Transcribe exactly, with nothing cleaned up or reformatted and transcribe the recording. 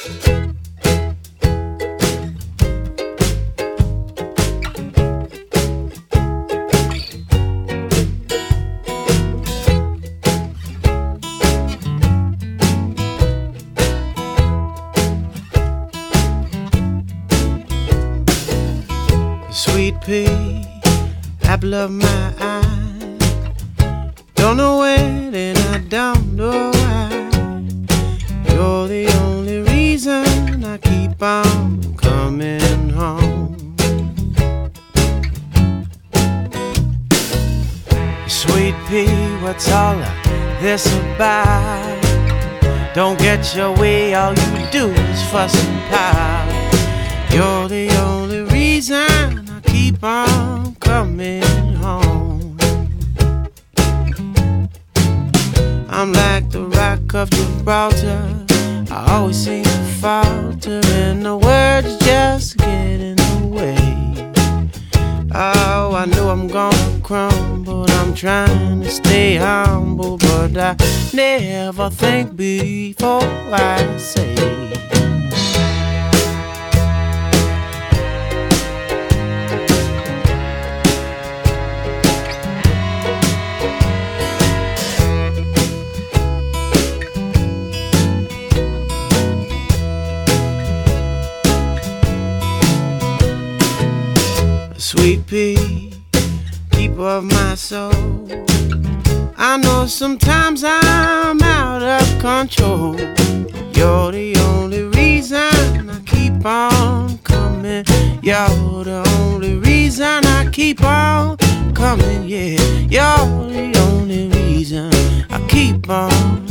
Sweet pea, apple of my eye. Don't know when and I don't know why. You're the only reason I keep on coming home. Sweet pea, what's all of this about? Don't get your way, all you do is fuss and pout. You're the only reason I keep on coming home. I'm like the rock of Gibraltar, I always seem to falter, and the words just get in the way. Oh, I know I'm gonna crumble, I'm trying to stay humble, but I never think before I say. Sweet pea, keeper of my soul. I know sometimes I'm out of control. You're the only reason I keep on coming. You're the only reason I keep on coming, yeah. You're the only reason I keep on